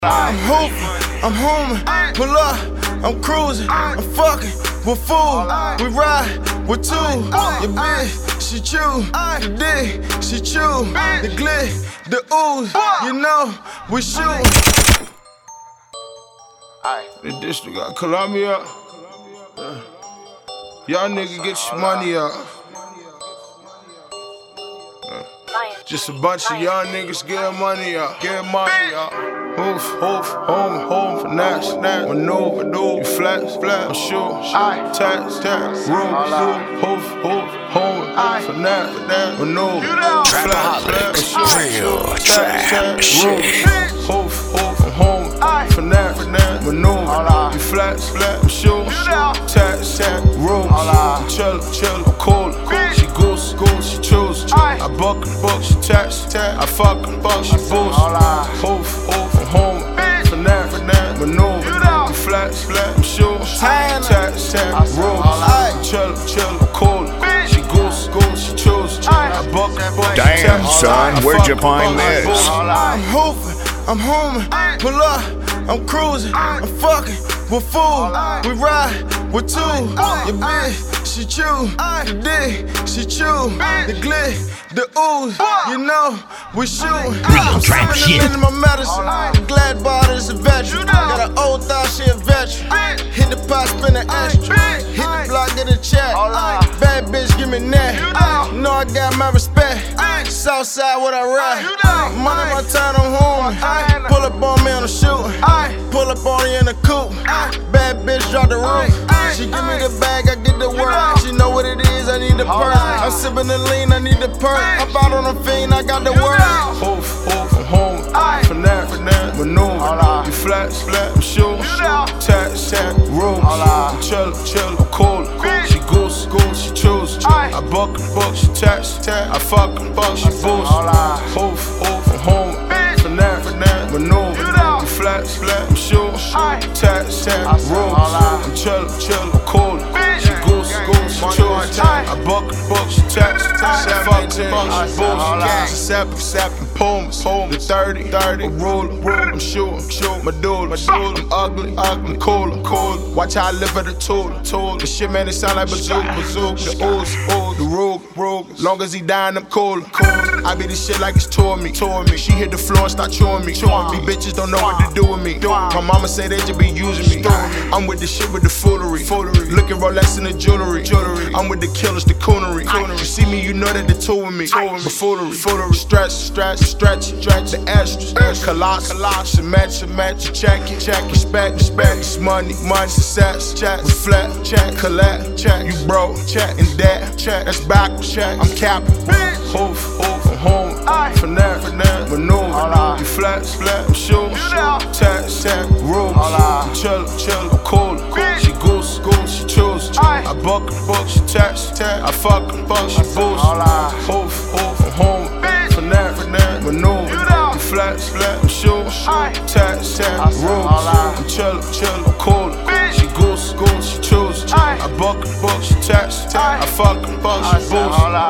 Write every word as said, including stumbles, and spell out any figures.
I'm hooping, I'm homing, pull up, I'm cruising, I'm fucking with food. We ride with two. Your bitch, she chew, the dick, she chew, the glick, the ooze. You know we shoot. The district got Columbia. Yeah. Y'all niggas get your money up. Yeah. Just a bunch of young niggas get money up. Get money up. Hoof, hoof, home, home, finesse, snap, maneuver, maneuver, you flex, flex, shoot, tax, tax, room, hoof, hoof, home, finesse, maneuver, flex, flex, shoot, tax, tax, room, hoof, hoof, home, finesse, finesse, maneuver, you flex, flex, shoot, tax, tax, room, chill, chill, I'm cool, she goose, goose, she choose, I buck, buck, she tax, tax, I fuck, fuck, she boost, hoof, hoof, home, finesse, finesse, maneuver, you flex, flex, shoot, tax, tax, room, chill, chill, cool, she goose, goose, she choose, I buck, buck, she tax. Damn, son, where'd you find this? I'm hooping, I'm homing, pull up, I'm cruising, I'm fucking with food. We ride with two. Your bitch, she chew, the dick, she chew, the glick, the ooze. You know we shoot. I'm swimming in my medicine. Glad body is a veteran. Got an old thought, she a veteran. Hit the pot, spin the extra. Hit the block, get a check. Bad bitch, give me neck. You know I got my respect. Southside, what I ride. Money, my time, I'm home. Pull up on me on the shooting. Pull up on you in the coupe. Bad bitch, drop the roof. She give me the bag, I get the work. She know what it is, I need the purse. I'm sipping the lean, I need the perk. I'm out on the fiend, I got the work. Hoof, hoof, I'm home. Finesse, finesse, maneuver. You flex, flex, shoot. Tax, tax, room. Chill, chill, I'm cool. She goose, goose, she choose. I buck, buck, she tax, tax. I fuck, fuck, she boost. Hoof, hoof, I'm home. Finesse, finesse, maneuver. You flex, flex, shoot. Tax, tax, room. I'm chill, chill, I'm cool. She goose, goose, she choose. I buck, buck, she tax, tax. I fuck, fuck, she boost. She sappin', sappin', pumas, the thirty, thirty, ruler, I'm shootin', shootin', my dude, my dude, I'm ugly, ugly, cooler, cooler. Watch how I live at the tool, tool. The shit, man, it sound like bazooka, bazooka. The ooze, ooze, the rug, rug. Long as he dying, I'm cool, cool. I be this shit like it's tore me, tore me. She hit the floor and start chewing me, chewing me. Bitches don't know what to do with me. My mama say they just be using me. I'm with the shit with the foolery, foolery. Looking Rolex in the jewelry, jewelry. I'm with the killers, the coonery. You see me, you know that the two with me. But foolery, foolery. Stretch, stretch, stretch, stretch. The extras, colossal, colossal. Match, match, check it, check. Respect, respect. It's money, money, success. Check, reflect, check, collect, check. You broke, check, and that, check. That's backwards, check. I'm capping. Hoof, hoof, I'm home. Finesse, finesse, maneuver. You flex, flex, I'm shooting. Tax, tax, room. Chill, chill, I'm cool. She goose, goose, she choose. I buck, buck, she tax, tax. I fuck, fuck, she boost. Hoof, hoof, I'm home. Finesse, finesse, maneuver. You flex, flex, I'm shooting. Tax, tax, room. I'm chill, chill, I'm cool. She goose, goose, she choose. I buck, buck, she tax, tax. I fuck, fuck, she boost.